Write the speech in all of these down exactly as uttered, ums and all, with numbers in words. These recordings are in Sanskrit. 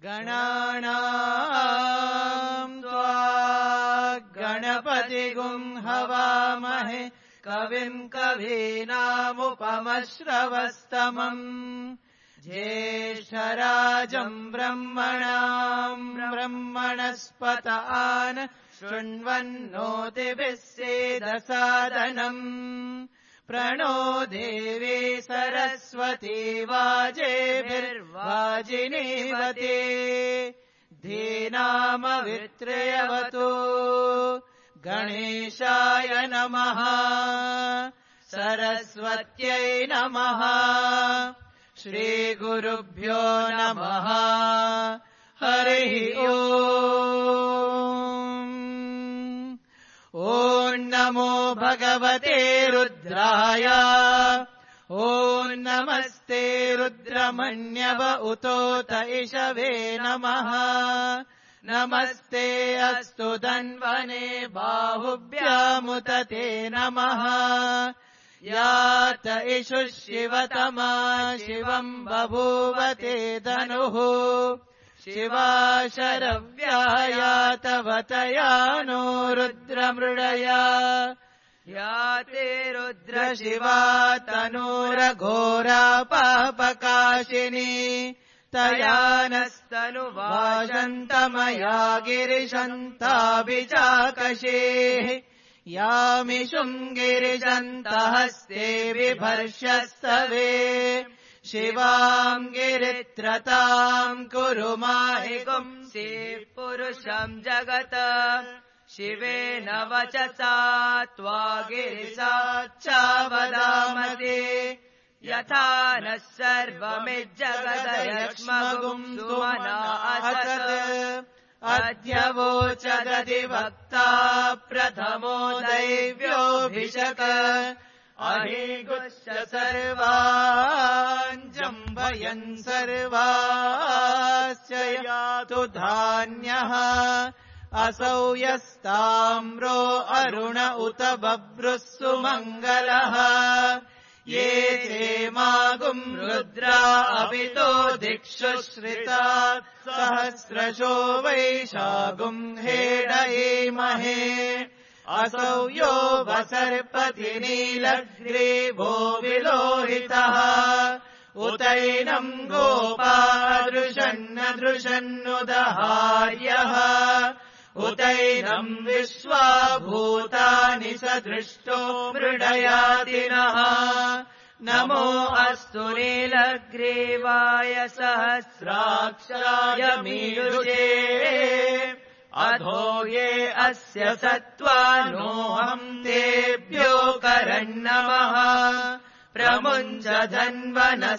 गणानाम् त्वा गणपतिगुं हवामहे कविम् कवीनामुपमश्रवस्तमम् ज्येष्ठराजम् ब्रह्मणाम् ब्रह्मणस्पत आन शृण्वन्नोतिभिः सेदसादनम् प्रणो देवी सरस्वती वाजेभिर्वाजिनीवते धीनामवित्रयवतु गणेशाय नमः सरस्वत्यै नमः श्रीगुरुभ्यो नमः हरिः ओम् ॐ नमो भगवते रुद्राय ॐ नमस्ते रुद्रमण्यव उतोत इषवे नमः नमस्ते अस्तु धन्वने बाहुभ्यामुत ते नमः यात इषु शिवतमा शिवम् बभूवते धनुः शिवा शरव्यायातवतया नो रुद्रमृडया याते रुद्र शिवा तनूरघोरा पापकाशिनी तया नस्तनुवाजन्तमया गिरिशन्ताभिचाकशेः यामिषुम् गिरिशन्तहस्ते बिभर्षस्तवे शिवाम् गिरित्रताम् कुरु माहिगुंसि पुरुषम् जगत शिवेन वचसा त्वा गिरिसाच्चावदामते यथा नः सर्वमिज्जगदयक्ष्मगुम् सुमना असत् अद्य वोचदधिवक्ता प्रथमो दैव्योऽभिषक अहिगुश्च सर्वान् जम्बयन् सर्वाश्च यातु धान्यः असौ यस्ताम्रो अरुण उत बभ्रुः सुमङ्गलः ये चेमागुम् रुद्रा अभितो दिक्षु श्रिता सहस्रशो वैशागुम् हेडयेमहे असौ यो वसर्पति नीलग्रीवो विलोहितः उतैनम् गोपादृशन्न दृशन्नुदहार्यः उतैनम् विश्वा भूतानि सदृष्टो मृडयातिनः नमो अस्तु नीलग्रीवाय सहस्राक्षाय मीयुषे अधो ये अस्य सत्त्वानोऽहम् तेभ्यो करन्नमः प्रमुञ्च धन्वनः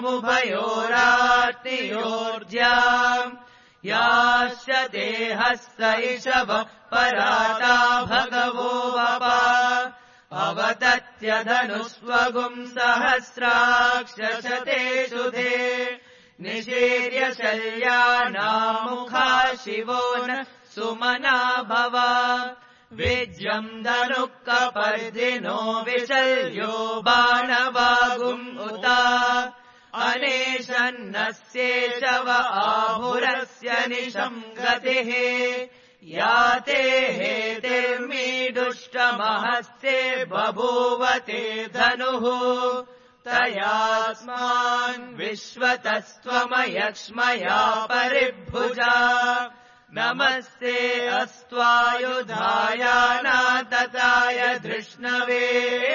स्वमुभयोरार्तियोर्ज्याम् याश्च देहस्त इषवः पराता भगवो वपा अवदत्यधनुष्वगुम् सहस्राक्षशते सुधे निशीर्य शल्यानामुखा शिवो न सुमना भव विज्यम् धनुः कपर्दिनो विशल्यो बाणवागुम् उता अनेशन्नस्येशव आहुरस्य निशम् गतिः याते हेतिर्मीडुष्टमहस्ते बभूवते धनुः तयास्मान् विश्वतस्त्वमयक्ष्मया परिभुजा नमस्ते अस्त्वायुधायानातताय धृष्णवे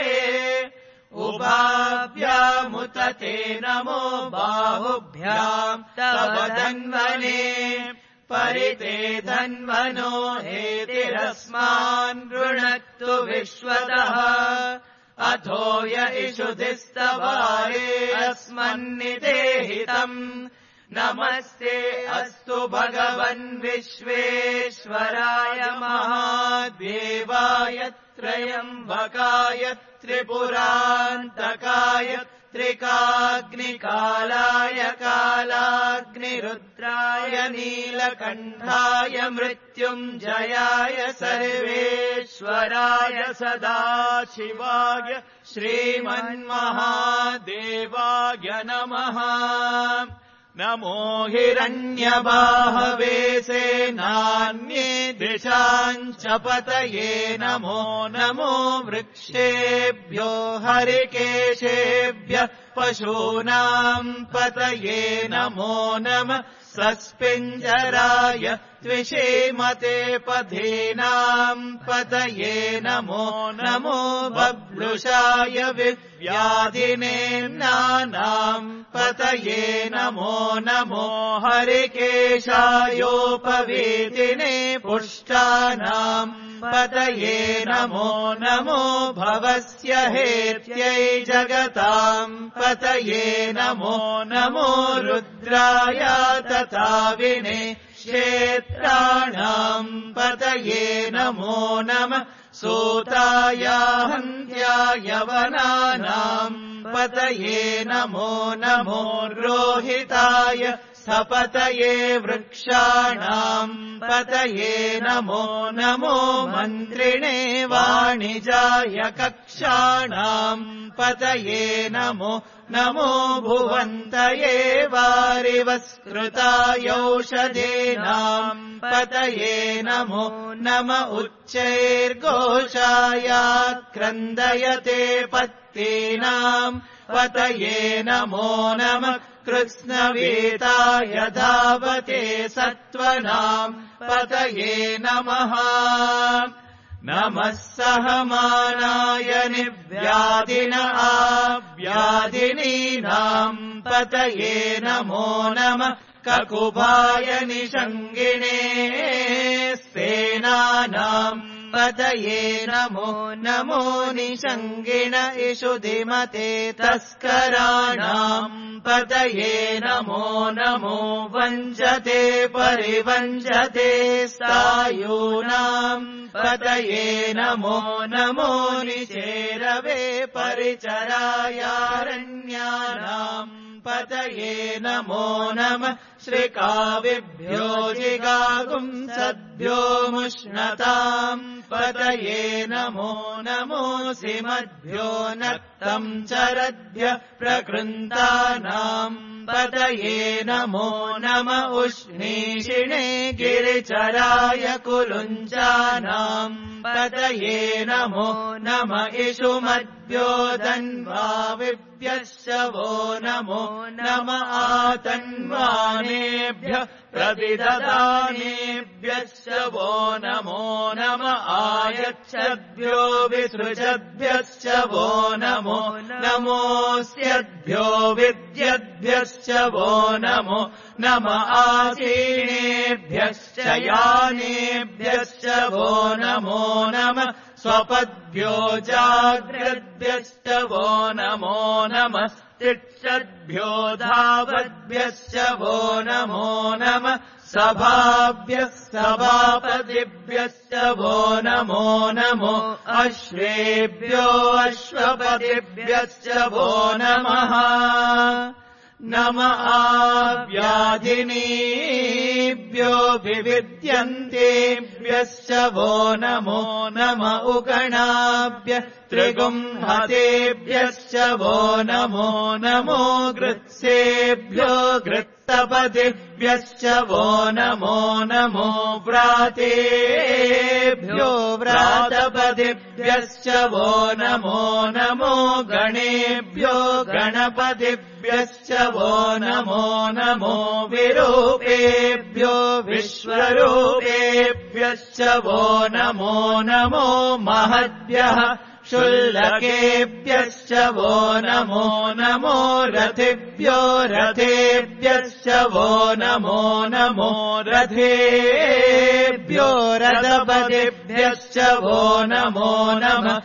उभाभ्यामुत ते नमो बाहुभ्याम् तव धन्वने परिते धन्वनो हेतिरस्मान् ऋणक्तु विश्वतः अथो य इषुधिस्तवारे अस्मन्निदेहितम् नमस्ते अस्तु भगवन् विश्वेश्वराय महादेवाय त्रयम्बकाय त्रिपुरान्तकाय त्रिकाग्निकालाय कालाग्निरुद्राय नीलकण्ठाय मृत्युञ्जयाय सर्वेश्वराय सदाशिवाय श्रीमन्महादेवाय नमः नमो हिरण्यबाहवे सेनान्ये दिशाञ्च पतये नमो नमो वृक्षेभ्यो हरिकेशेभ्यः पशूनाम् पतये नमो नमः सस्पिञ्जराय त्विषीमते पधीनाम् पतये नमो नमो बभ्लुषाय विव्याधिनेम्नानाम् पतये नमो नमो हरिकेशायोपवीतिने पुष्टानाम् पतये नमो नमो भवस्य हेत्यै जगताम् पतये नमो नमो रुद्राय तथा विने क्षेत्राणाम् पतये नमो नमः सूताय हन्त्याय वनानाम् पतये नमो नमो रोहिताय सपतये वृक्षाणाम् पतये नमो नमो मन्त्रिणे वाणिजाय कक्षाणाम् पतये नमो नमो भुवन्तये वारिवस्कृतायौषधीनाम् पतये नमो नम उच्चैर्घोषाय क्रन्दयते पत्तीनाम् पतये नमो नमः कृत्स्नवीताय धावते सत्त्वनाम् पतये नमः नमः सहमानाय निव्याधिन आव्याधिनीनाम् पतये नमो नमः ककुभाय निषङ्गिणे सेनानाम् पतये नमो नमो निषङ्गिण इषुधिमते तस्कराणाम् पतये नमो नमो वञ्चते परिवञ्चते स्थायूनाम् पतये नमो नमो निचेरवे परिचरायारण्यानाम् पतये नमो नमः श्रीकाविभ्यो जिगागुंसद्भ्यो मुष्णताम् पतये नमो नमो सिमद्भ्यो नक्तम् चरद्भ्य प्रकृन्तानाम् पतये नमो नम उष्णीषिणे गिरिचराय कुलुञ्चानाम् पतये नमो नम इषुमद्भ्यो धन्वाविभ्यश्च वो नमो नम आतन्वानेभ्यः प्रदिददानेभ्यश्च वो नमो नम आयच्छद्भ्यो विसृजद्भ्यश्च वो नमो नमोऽस्यद्भ्यो विद्यद्भ्यश्च वो नमो नम आसीनेभ्यश्च यानेभ्यश्च वो नमो नम स्वपद्भ्यो जाग्रद्भ्यश्च वो नमो नमः तिष्ठद्भ्यो धावद्भ्यश्च वो नमो नमः सभाभ्यः सभापतिभ्यश्च वो नमो नमो अश्वेभ्यो अश्वपतिभ्यश्च वो नमः नम आव्याधिनीभ्यो विविद्यन्तेभ्यश्च वो नमो नम उगणाभ्यः त्रिगुंहतेभ्यश्च वो नमो नमो गृत्सेभ्यो गृत्तपतिभ्यश्च वो नमो नमो व्रातेभ्यो व्रातपतिभ्यश्च वो नमो नमो गणेभ्यो गणपतिभ्यश्च वो नमो नमो विरूपेभ्यो विश्वरूपेभ्यश्च वो नमो नमो महद्भ्यः शुल्लकेभ्यश्च वो नमो नमो रथिभ्यो रथेभ्यश्च वो नमो नमो रथेभ्यो रथपतिभ्यश्च वो नमो नमः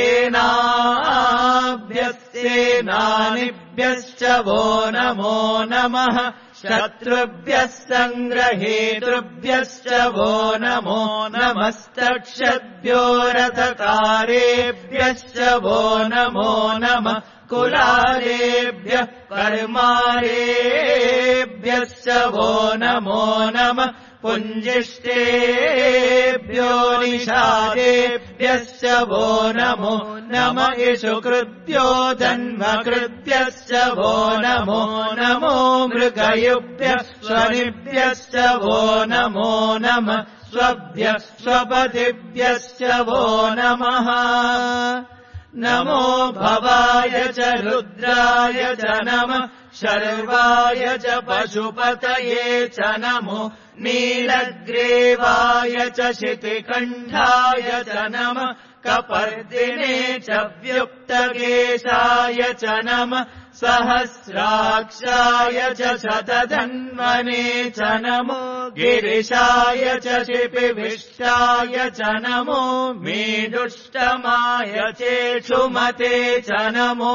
सेनाभ्यः सेनानिभ्यश्च वो नमो नमः शत्रुभ्यः सङ्ग्रहेतृभ्यश्च वो नमो नमस्तक्षद्भ्यो रथकारेभ्यश्च वो नमो नमः कुलालेभ्यः कर्मारेभ्यश्च वो नमो नमः पुञ्जिष्टेभ्यो निषादेभ्यश्च वो नमो नम इषुकृद्यो धन्वकृद्यश्च वो नमो नमो मृगयुभ्यः स्वनिभ्यश्च वो नमो नमः स्वभ्यः स्वपतिभ्यश्च वो नमः नमो भवाय च रुद्राय च नमः शर्वाय च पशुपतये च नमो नीलग्रीवाय च शितिकण्ठाय च नमः कपर्दिने च व्युक्तकेशाय च नमः सहस्राक्षाय च शतधन्वने च नमो गिरिशाय च शिपिविष्टाय च नमो मेदुष्टमाय चेषुमते च नमो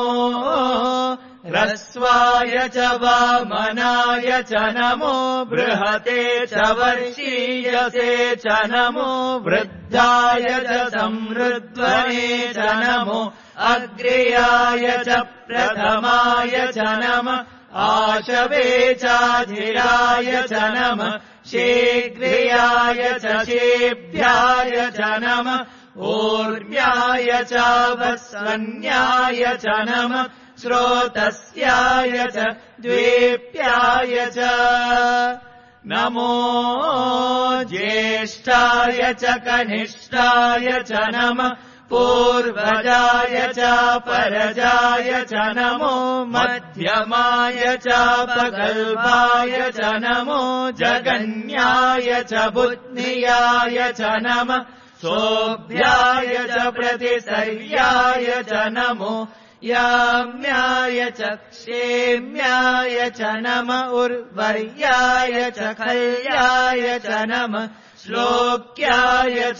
ह्रस्वाय च वामनाय च नमो बृहते च वर्षीयसे च नमो वृद्धाय च समृद्ध्वने च नमो अग्र्याय च प्रथमाय च नमः आशवे चाधिराय च नमः शीघ्रियाय च शेभ्याय च नमः ऊर्म्याय च वस्वन्याय च नमः श्रोतस्याय च द्वेप्याय च नमो ज्येष्ठाय च कनिष्ठाय च नमः पूर्वजाय च परजाय च नमो मध्यमाय च पगल्भाय च नमो जगन्याय च बुद्नियाय च नमः शोभ्याय च प्रतिसर्याय च नमो याम्याय च क्षेम्याय च नमः उर्वर्याय च खल्याय च नमः श्लोक्याय च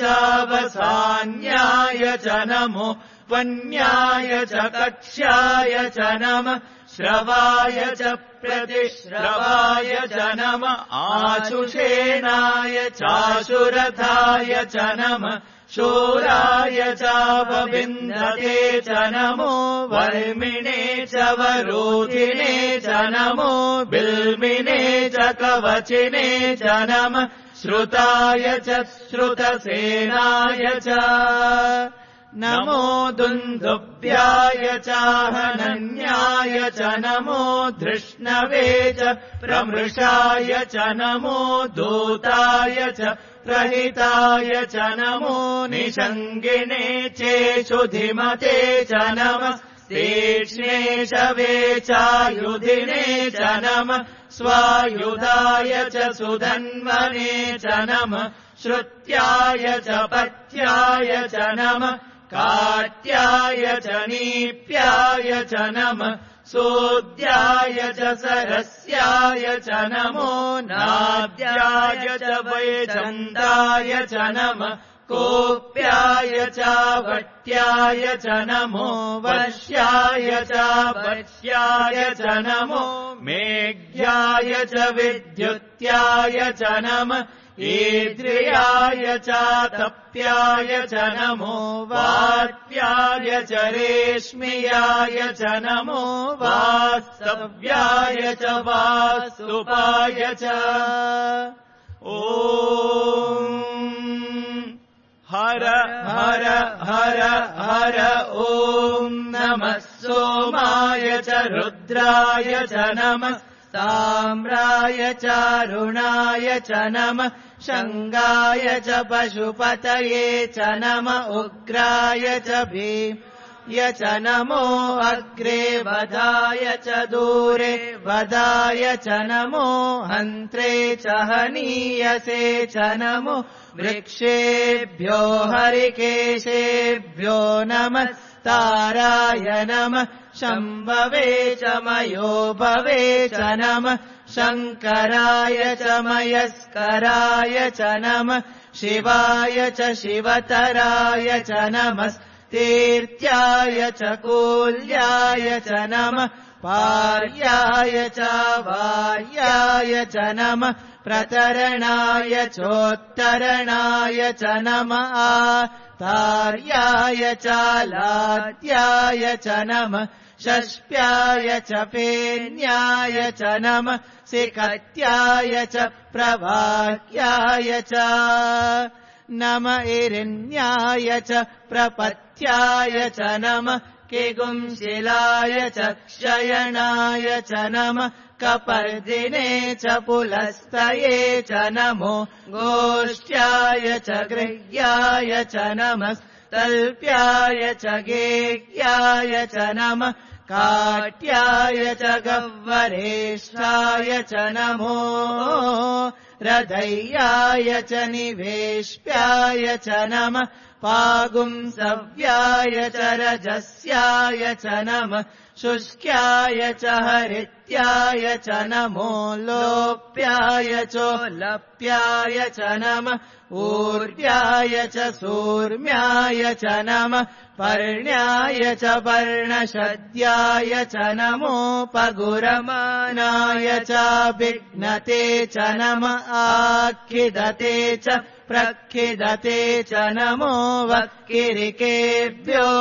वसान्याय च नमो वन्याय च कक्ष्याय च नमः श्रवाय च प्रतिश्रवाय च नमः आशुषेणाय चाशुरथाय च नमः शूराय चापविन्दते च नमो वर्मिणे च वरोधिने च नमो बिल्मिने च कवचिने च नमः श्रुताय च श्रुतसेनाय च नमो दुन्दुभ्याय च हनन्याय च नमो धृष्णवे च प्रमृषाय च नमो दूताय च प्रहिताय च नमो निषङ्गिने चेषुधिमते च नमः तीक्ष्णे शवे चायुधिने च नमः स्वायुधाय च सुधन्वने च नमः श्रुत्याय च पथ्याय च नमः काट्याय च नीप्याय च नमः सोद्याय च सरस्याय च नमो नाद्याय च वैजन्ताय च नमः कोप्याय च वट्याय च नमो वर्ष्याय च वर्ष्याय च नमो मेघ्याय च विद्युत्याय च नमः ईद्रियाय च तप्याय च नमो वात्याय च रेश्मियाय च नमो वास्तव्याय च वास्तुपाय च ॐ हर हर हर हर ॐ नमः सोमाय च रुद्राय च नमः ताम्राय चारुणाय च नमः शङ्गाय च पशुपतये च नमः उग्राय च भीम्य च नमो अग्रे वधाय च दूरे वधाय च नमो हन्त्रे च हनीयसे च नमो वृक्षेभ्यो हरिकेशेभ्यो नमः ताराय नमः शम्भवे च मयोभवे च नमः शङ्कराय च मयस्कराय च नमः शिवाय च शिवतराय च नमः तीर्थ्याय च कूल्याय च नमः पार्याय च वार्याय च नमः प्रतरणाय चोत्तरणाय च नमः तार्याय च लाद्याय च नमः षष्प्याय च पेन्याय च नमः सिकत्याय च प्रवाक्याय च नम इरिन्याय च प्रपत्याय च नमः किगुंशिलाय च क्षयणाय च नमः कपर्दिने च पुलस्तये च नमो गोष्ठ्याय च गृह्याय च नमः तल्प्याय च गेह्याय च नमः काट्याय च गह्वरेष्ठाय च नमो हृदयाय च निवेश्याय च नमः पागुंसव्याय च रजस्याय च नमः शुष्क्याय च हरित्याय च नमो लोप्याय चोलप्याय च नमः ऊर्व्याय च सूर्म्याय च नमः पर्ण्याय च पर्णशद्याय च नमो पगुरमानाय च विघ्नते च नमः आखिदते च प्रखिदते च नमो वक्किरिकेभ्यो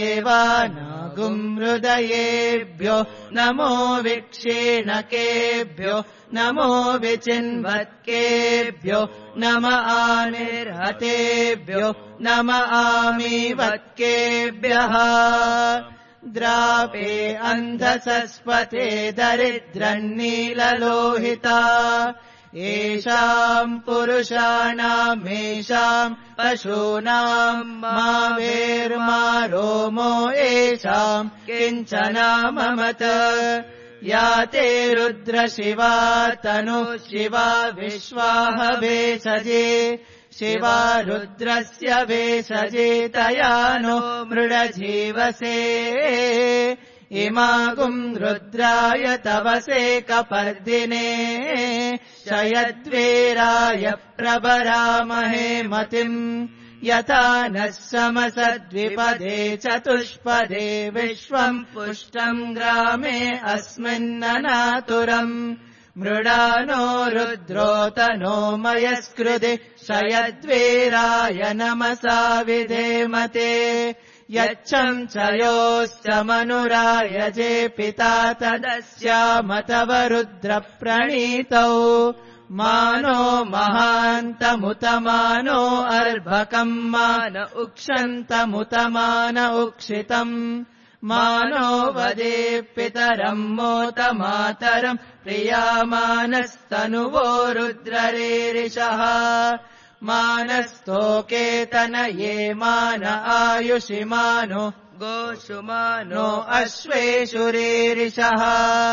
देवानागुंहृदयेभ्यो नमो विक्षीणकेभ्यो नमो विचिन्वत्केभ्यो नम आनिर्हतेभ्यो नम आमीवत्केभ्यः द्रापे अन्धसस्पते दरिद्रन्नीललोहिता येषाम् पुरुषाणामेषाम् पशूनाम् मा वेर्मारोमो येषाम् किञ्चनाममत या ते रुद्रशिवा तनुः शिवा विश्वाह भेषजे शिवा रुद्रस्य भेषजे तया नो मृडजीवसे इमागुम् रुद्राय तवसे कपर्दिने शयद्वीराय प्रभरामहे मतिम् यथा नः समसद्विपदे चतुष्पदे विश्वम् पुष्टम् ग्रामे अस्मिन्ननातुरम् मृडानो रुद्रोतनो मयस्कृति शयद्वीराय नमसा विधेमते यच्छम् च योश्च मनुरायजे पिता तदस्यामतव रुद्रप्रणीतौ मानो महान्तमुतमानो अर्भकम् मान उक्षन्तमुतमान उक्षितम् मानो वदे पितरम् मोतमातरम् प्रियामानस्तनुवो रुद्ररेरिषः मानस्तोकेतनये मान आयुषि मानो गोषुमानो अश्वेषुरेरिषः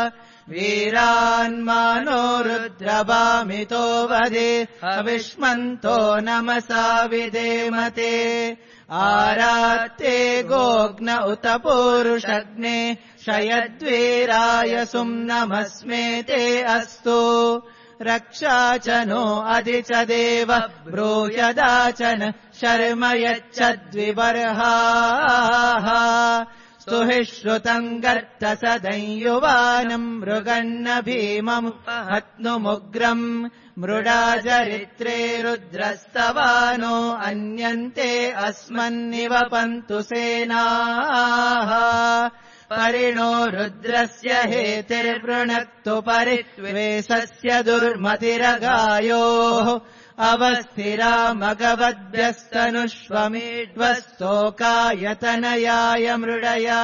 वीरान्मानो रुद्रभामितो वदे हविष्मन्तो नमसा विधेमते आरात्ते गोग्न उत पूरुषग्ने शयद्वीराय सुम्नमस्मेते अस्तु रक्षा च नो अधि च देव ब्रूयदाचन शर्म यच्छद्विबर्हाः स्तुहि श्रुतम् गर्त सदंयुवानम् मृगन्न भीमम् हत्नुमुग्रम् मृडाचरित्रे रुद्रस्तवानो अन्यन्ते अस्मन्निव पन्तु सेनाः परिणो रुद्रस्य हेतिर्वृणक्तु परित्वेषस्य दुर्मतिरगायोः अवस्थिरा मगवद्भ्यस्तनुष्वमेध्वस्तोकायतनयाय मृडया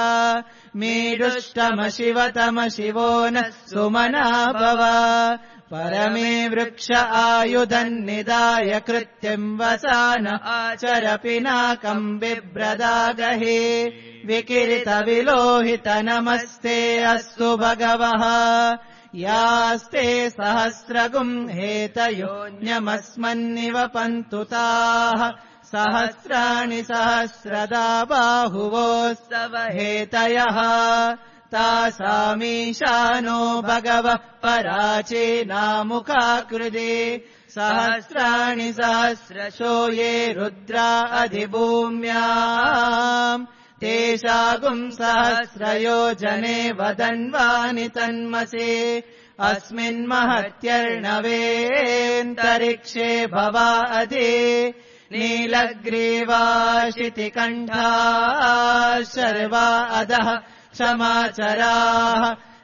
मीडुष्टमशिवतमशिवो नः सुमना भव परमे वृक्ष आयुधन्निदाय कृत्यम् वसान आचर पिनाकम् बिभ्रदागहे विकिरित विलोहित नमस्ते अस्तु भगवः यास्ते सहस्रगुम् हेतयोऽन्यमस्मन्निव पन्तु ताः सहस्राणि सहस्रदा बाहुवोस्तव हेतयः तासामीशानो भगवः पराचीनामुखाकृते सहस्राणि सहस्रशो ये रुद्रा अधिभूम्याम् तेषागुम् सहस्रयोजने वदन्वानि तन्मसे अस्मिन्महत्यर्णवेऽन्तरिक्षे भवा अधि नीलग्रीवा शितिकण्ठा शर्वा अधः क्षमाचराः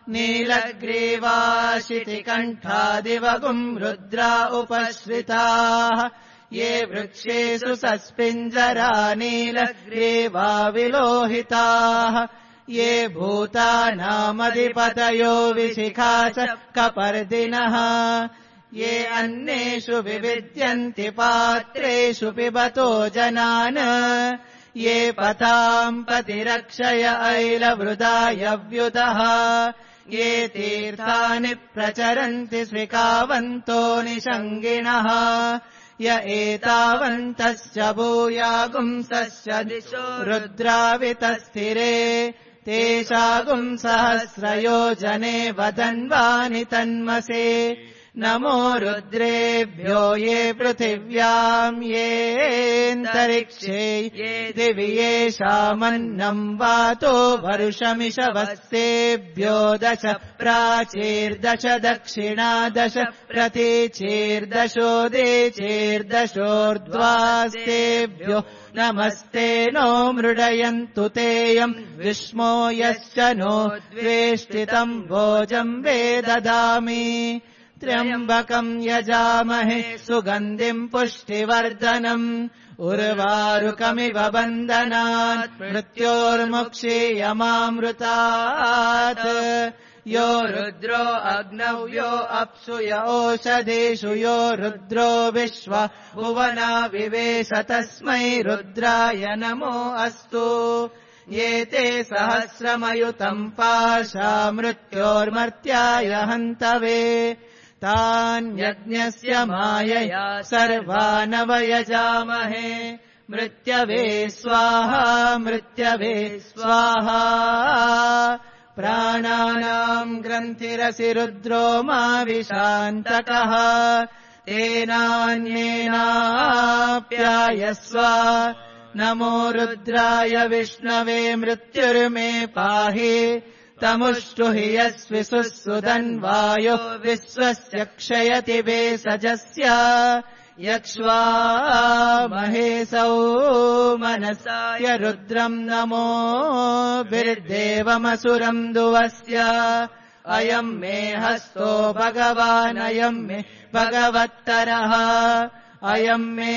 नीलग्रीवाशितिकण्ठादिवगुम् रुद्रा उपश्रिताः ये वृक्षेषु सस्पिञ्जरा नीलग्रीवा विलोहिताः ये भूतानामधिपतयो विशिखा च कपर्दिनः ये अन्येषु विविद्यन्ति पात्रेषु पिबतो जनान् ये पताम् पतिरक्षय ऐलवृदायव्युतः ये तीर्थानि प्रचरन्ति स्विकावन्तो निषङ्गिणः य एतावन्तश्च भूयागुंसश्च दिशो रुद्रावितस्थिरे तेषागुम् सहस्रयोजने वदन्वानि तन्मसे नमो रुद्रेभ्यो ये पृथिव्याम् येऽन्तरिक्षे ये दिवि येषामन्नम् वातो वरुषमिषवस्तेभ्यो दश प्राचीर्दश दक्षिणा दश प्रतीचीर्दशोदेचीर्दशोर्ध्वास्तेभ्यो नमस्ते नो मृडयन्तु तेयम् विष्मो यश्च नो द्वेष्टितम् भोजम् वे ददामि त्र्यम्बकम् यजामहे सुगन्धिम् पुष्टिवर्धनम् उर्वारुकमिव बन्धनात् मृत्योर्मुक्षीयमामृतात् यो रुद्रो अग्नौ यो अप्सु य ओषधीषु यो रुद्रो विश्व भुवना विवेश तस्मै रुद्राय नमो अस्तु ये ते सहस्रमयुतम् पाशा मृत्योर्मर्त्याय हन्तवे तान्यज्ञस्य मायया सर्वानवयजामहे मृत्यवे स्वाहा मृत्यवे स्वाहा प्राणानाम् ग्रन्थिरसि रुद्रो मा विशान्तकः तेनान्येनाप्यायस्व नमो रुद्राय विष्णवे मृत्युर्मे पाहि तमुष्टुहि यस्विसुसुदन्वायो विश्वस्य क्षयति वेसजस्य यक्ष्वा महेशौ मनसाय रुद्रम् नमो बिर्देवमसुरम् दुवस्य अयम् मे हस्तो भगवानयम् मे भगवत्तरः अयम् मे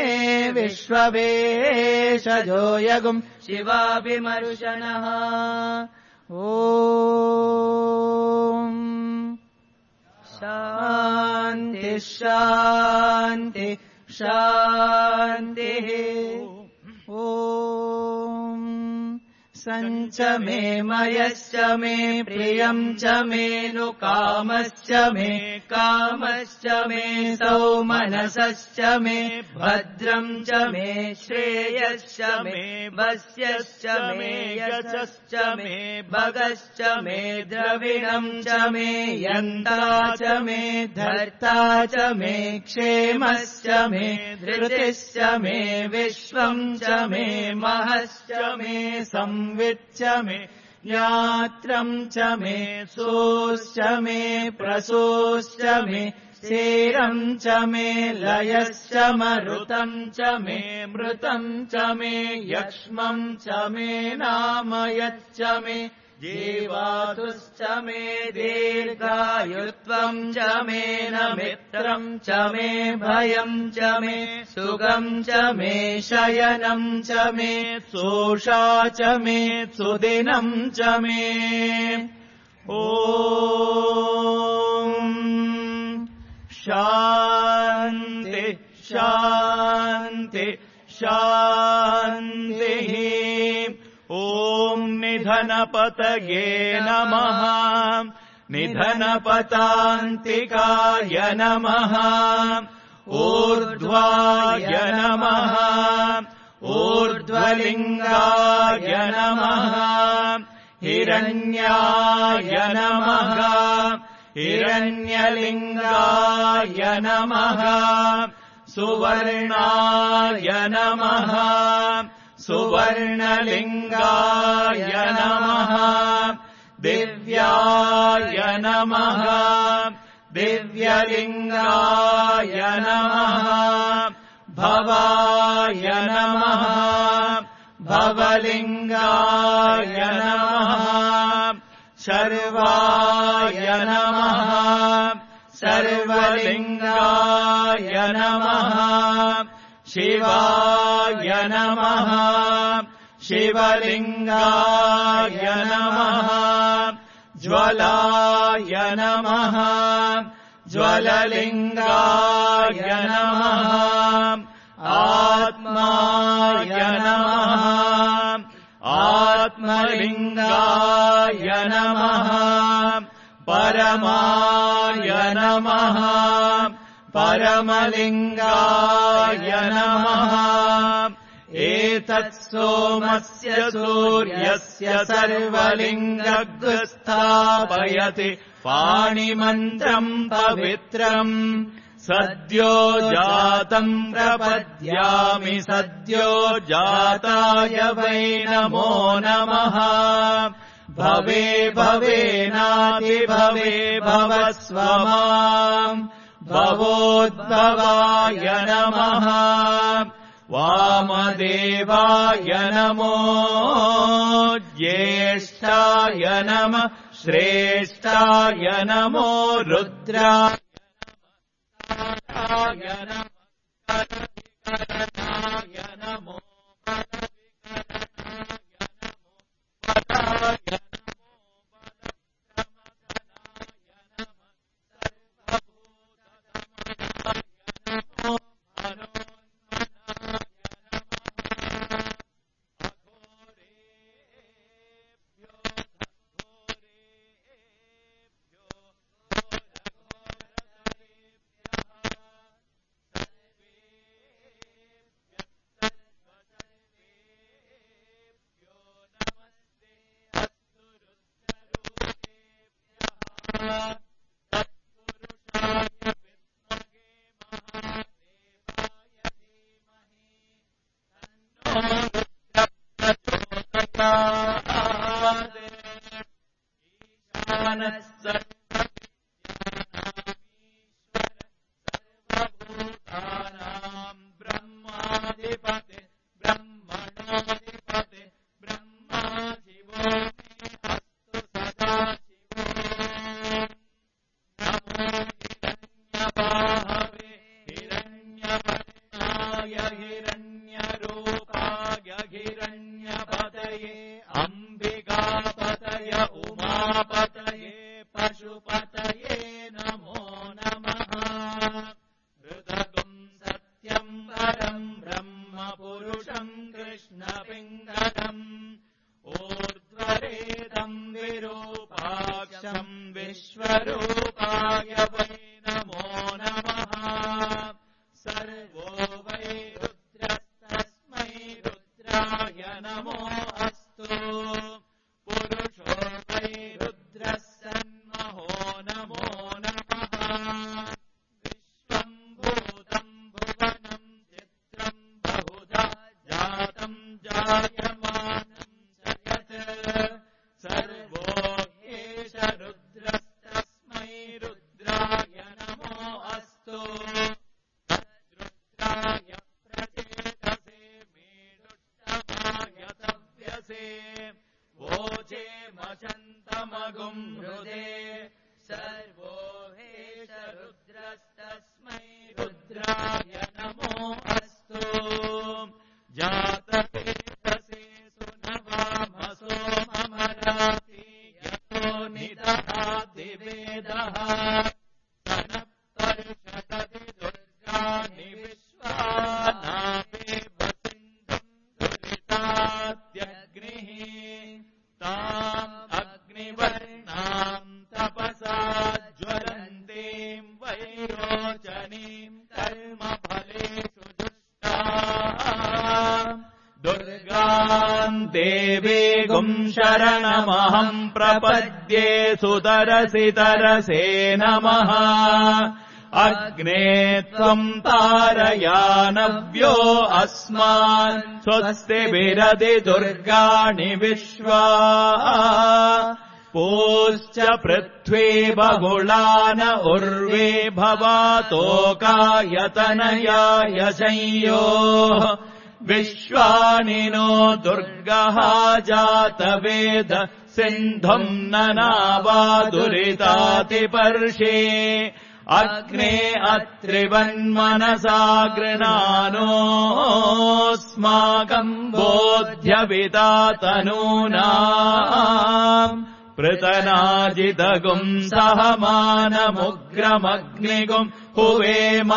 विश्ववेशजो यगुम् शिवाभिमर्शनः ॐ शान्ति शान्ति शान्तिः ॐ सञ्च मे मयश्च मे प्रियम् च मे नु कामश्च मे कामश्च मे सौमनसश्च मे भद्रम् च मे श्रेयश्च मे वस्यश्च मे यशश्च मे भगश्च मे द्रविणम् च मे यन्ता च मे धर्ता च मे क्षेमश्च मे धृतिश्च मे विश्वम् च मे महश्च मे संविच्च मे ज्ञात्रम् च मे सोश्च मे प्रसोश्च मे शेरम् च मे लयश्च मरुतम् च मे मृतम् च मे यक्ष्मम् च मे नामयच्च मे जीवातुश्च मे दीर्घायुत्वम् च मे न मित्रम् च मे भयम् च मे सुगम् च मे शयनम् च मे सोषा च मे सुदिनम् च मे ॐ शान्ति शान्ति शान्तिः ॐ निधनपतये नमः निधनपतान्तिकाय नमः ऊर्ध्वाय नमः ऊर्ध्वलिङ्गाय नमः हिरण्याय नमः हिरण्यलिङ्गाय नमः सुवर्णाय नमः सुवर्णलिङ्गाय नमः दिव्याय नमः दिव्यलिङ्गाय नमः भवाय नमः भवलिङ्गाय नमः शर्वाय नमः सर्वलिङ्गाय नमः शिवाय नमः शिवलिङ्गाय नमः ज्वलाय नमः ज्वललिङ्गाय नमः आत्माय नमः आत्मलिङ्गाय नमः परमाय नमः परमलिङ्गाय नमः एतत् सोमस्य सूर्यस्य सर्वलिङ्गस्थापयति पाणिमन्त्रम् पवित्रम् सद्यो जातम् प्रपद्यामि सद्यो जाताय वै नमो नमः भवे भवेनातिभवे भवस्व माम् भवोद्भवाय नमः वामदेवाय नमो ज्येष्ठाय नमः श्रेष्ठाय नमो रुद्राय नमो शरणमहम् प्रपद्ये सुतरसि तरसे नमः अग्ने त्वम् तारयानव्यो अस्मान् स्वस्ति विरति दुर्गाणि विश्वा पूश्च पृथ्वी बहुलान उर्वे भवातोकायतनयाय संयोः विश्वानि नो दुर्गः जातवेद सिन्धुम् ननावादुरितातिपर्षे अग्ने अत्रिवन्मनसा गृणानोऽस्माकम् बोध्यविदा तनूनाम् पृतनाजिदगुम् सहमानमुग्रमग्निगुम् हुवेम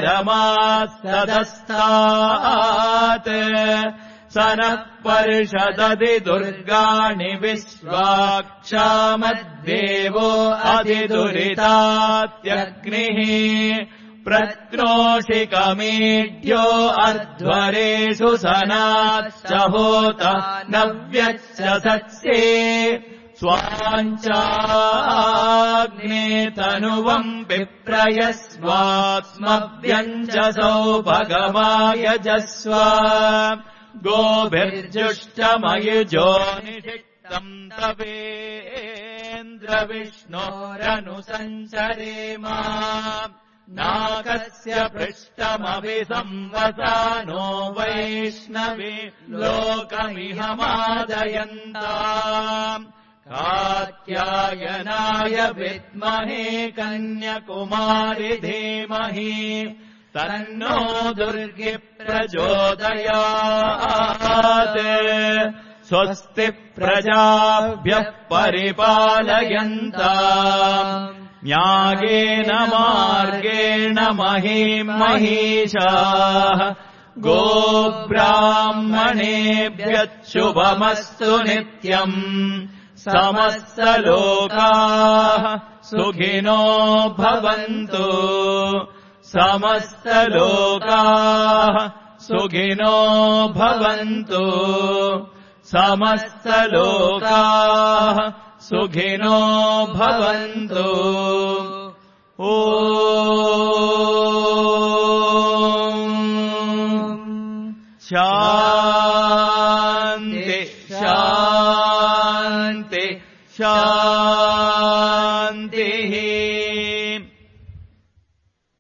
परमास्तदस्तात् स नः पर्षदधि दुर्गाणि विश्वाक्षामद्देवो अधिदुरितात्यग्निः प्रत्नोषिकमीढ्यो अध्वरेषु सनाच्च होत नव्यच्च सत्स्ये स्वाञ्चाग्ने तनुवम् विप्रयस्वात्मव्यञ्जसौ भगवायजस्व गोभिर्जुष्टमयुजो निषिक्तम् तवेन्द्रविष्णोरनुसञ्चरेम नाकस्य पृष्ठमभिसंवसानो वैष्णवे लोकमिहमादयन्ताम् कात्यायनाय विद्महे कन्याकुमारि धीमहि तन्नो दुर्गे प्रचोदयात् स्वस्ति प्रजाभ्यः परिपालयन्ताम् न्यायेन मार्गेण महीम् महिषाः गोब्राह्मणेभ्यः शुभमस्तु नित्यम् समस्तलोकाः सुखिनो भवन्तु समस्तलोकाः सुखिनो भवन्तु समस्तलोकाः सुखिनो भवन्तु ॐ शान्ति शान्ति शान्तिः